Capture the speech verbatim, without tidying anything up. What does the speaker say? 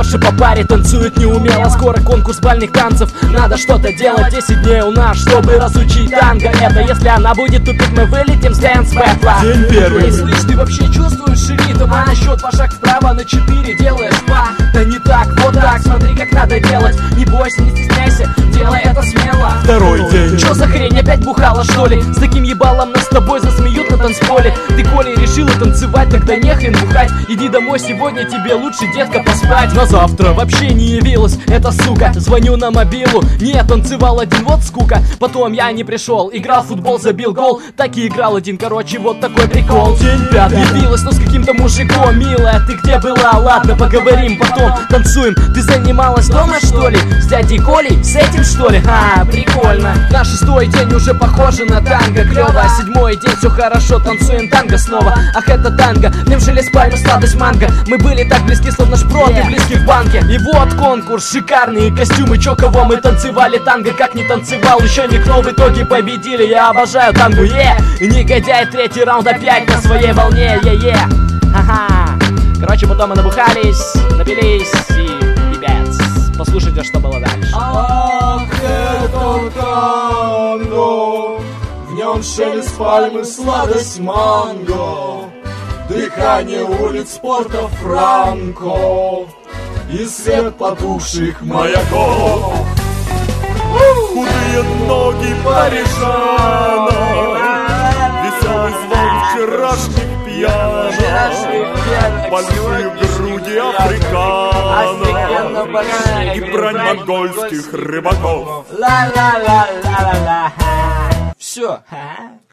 Наши по паре танцуют неумело. Скоро конкурс бальных танцев, надо что-то делать. Десять дней у нас, чтобы разучить танго. Это если она будет тупить, мы вылетим с дэнс-бэтла. День первый. Эй, слышь, ты вообще чувствуешь ритм? А на счет по шаг вправо, на четыре делаешь два. Да не так, вот так, смотри, как надо делать. Не бойся, не стесняйся, делай это смело. Второй день. Чё за хрень, опять бухала, что ли? С таким ебалом нас с тобой засмеют на танцполе. Ты, Коля, решила танцевать, тогда нехрен бухать. Иди домой, сегодня тебе лучше, детка, поспать. На завтра вообще не явилась эта сука. Звоню на мобилу, не, танцевал один, вот скука. Потом я не пришел, играл в футбол, забил гол. Так и играл один, короче, вот такой прикол. День пятый. Явилась, но с каким-то мужиком. Милая, ты где была? Ладно, поговорим потом. Танцуем, ты занималась дома, что ли? С дядей Колей? С этим, что ли? А, прикольно. На шестой день уже похоже на танго. Клево, а седьмой день все хорошо, танцуем танго снова. Ах, это танго, в нем желез пальмы, сладость манго. Мы были так близки, словно шпроты, yeah. близки в банке. И вот конкурс, шикарные костюмы. Чё, кого мы танцевали танго, как не танцевал еще никто. В итоге победили, я обожаю танго, е yeah. Негодяй, третий раунд опять на своей волне, е е Ха-ха. Короче, потом мы набухались, напились и пипец. Послушайте, что было дальше. Ах, это танго, в нем шелест пальмы, сладость манго, дыхание улиц порта Франко и свет потухших маяков. Худые ноги парижана, веселый звон вчерашних пьяных, большие груди африканов и брань монгольских рыбаков. Ла-ла-ла-ла-ла-ла. Все.